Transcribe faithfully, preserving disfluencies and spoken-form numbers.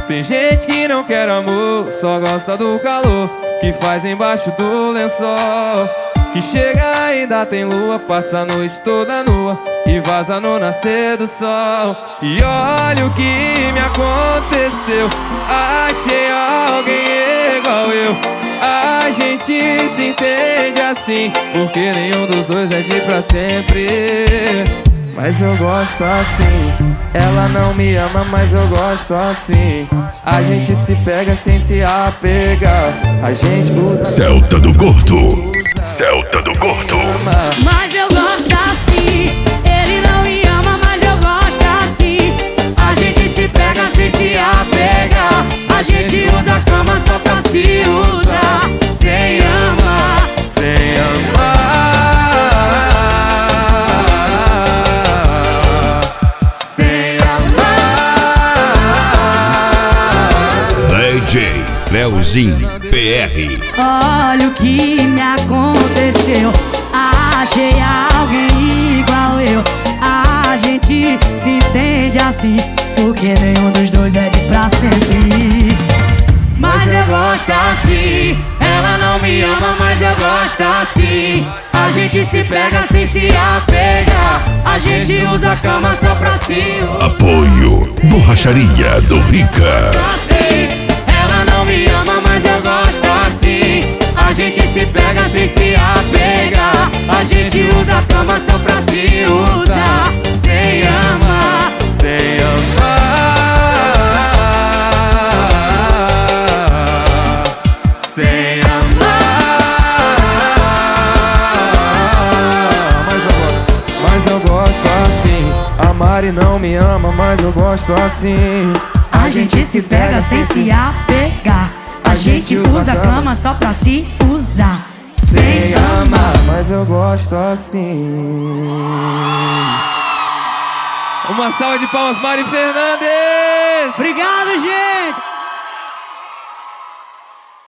Tem gente que não quer amor, só gosta do calor que faz embaixo do lençol. Que chega ainda tem lua, passa a noite toda nua e vaza no nascer do sol. E olha o que me aconteceu, achei alguém igual eu. A gente se entende assim, porque nenhum dos dois é de pra sempre. Mas eu gosto assim. Ela não me ama, mas eu gosto assim. A gente se pega sem se apegar. A gente usa Celta do Gordo, Celta do Gordo. Mas eu gosto assim. Ele não me ama, mas eu gosto assim. A gente se pega sem se apegar. A gente usa a cama só pra se usar. Sem amar, sem amar. D J Leozinho P R. olha o que me aconteceu. Achei alguém igual eu. A gente se entende assim, porque nenhum dos dois é de pra sempre. Mas eu gosto assim. Ela não me ama, mas eu gosto assim. A gente se pega sem se apegar. A gente usa a cama só pra se usar. Apoio Borracharia do Rica. Assim. Ela não me ama, mas eu gosto assim. A gente se pega sem se apegar. A gente usa a cama só pra se usar. Sem amar, sem amar. sem amar. Mas eu gosto, mas eu gosto assim. A Mari não me ama, mas eu gosto assim. A gente se pega sem se apegar. A gente usa a cama só pra se usar. Sem amar, mas eu gosto assim. Uma salva de palmas, Mari Fernandes! Obrigado, gente!